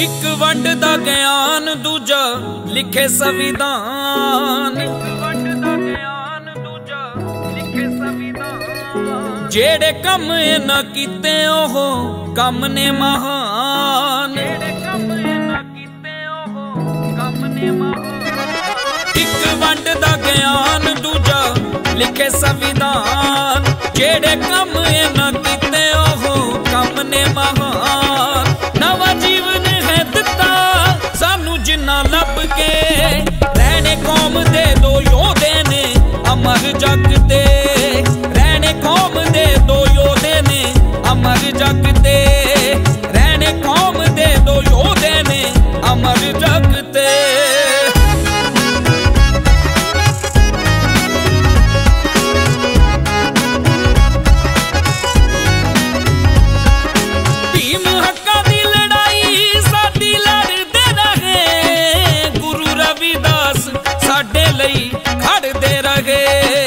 एक वंड दा ज्ञान दूजा लिखे संविधान। जेड़े कम न कीते ओह कम ने महान। एक वंड दा ज्ञान दूजा लिखे संविधान। जेड़े कम न कीते ओह कम ने महान। नवा जीवन है दिता सानू जिन्ना लब के। रहने कौम दे दो योधे ने अमर जग ते। रहने कौम दे दो योधे ने अमर जग ते। रहने कौम दे दो योधे ने अमर जग ते। खड़दे रहे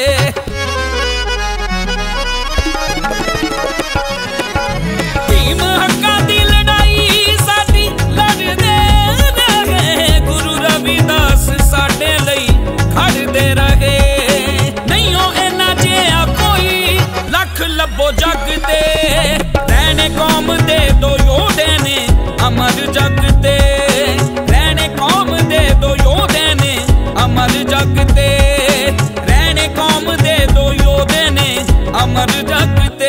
भीम हक्का दी लड़ाई साडी लड़दे रहे। गुरु रविदास साडे लई खड़दे रहे। नहीं हो इन्ना जिहा कोई लख लभो जग ते। रहने कौम दे दो योधे ने अमर जग ते। रहने कौम दे दो योधे ने अमर जग ते। रहने कौम दे दो योधे ने अमर जग ते।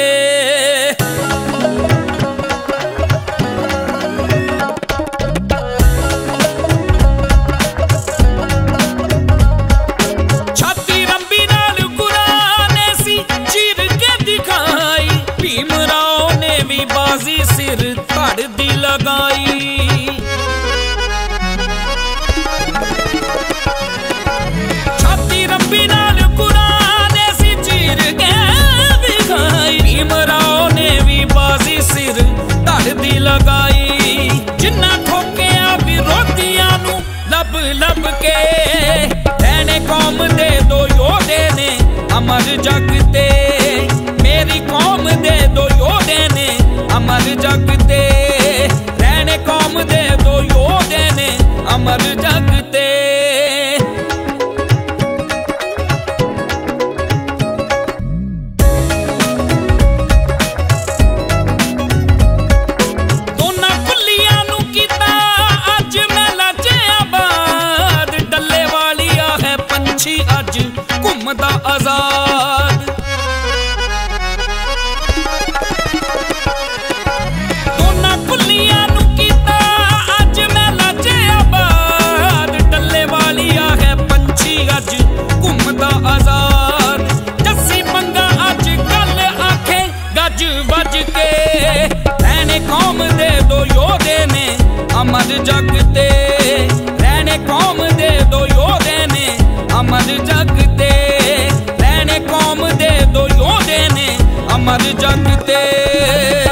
छाती रंबी नाल गुरां ने सी चीर के दिखाई। भीम राव ने भी बाजी सिर धड़ दी लगाई। दी लगाई जिन्ना ठोकिया विरोधियां नू लब लब के। रहने कौम दे दो योधे ने अमर जग ते। मेरी कौम दे दो योधे ने अमर जग ते। रहने कौम दे दो योधे ने अमर जग ते। अज घूमदा आजाद। दोना कुलियां नू कीता अज मैं लाजे आबाद। डल्ले वालिया है पंछी अज घूमदा आजाद। जस्सी पंगा अज गल आखे गज बज के। रहने कौम दे दो योधे ने अमर जग ते। रहने कौम दे दो योधे ने अमर जग ते। रहने कौम दे दो योधे ने अमर जग ते।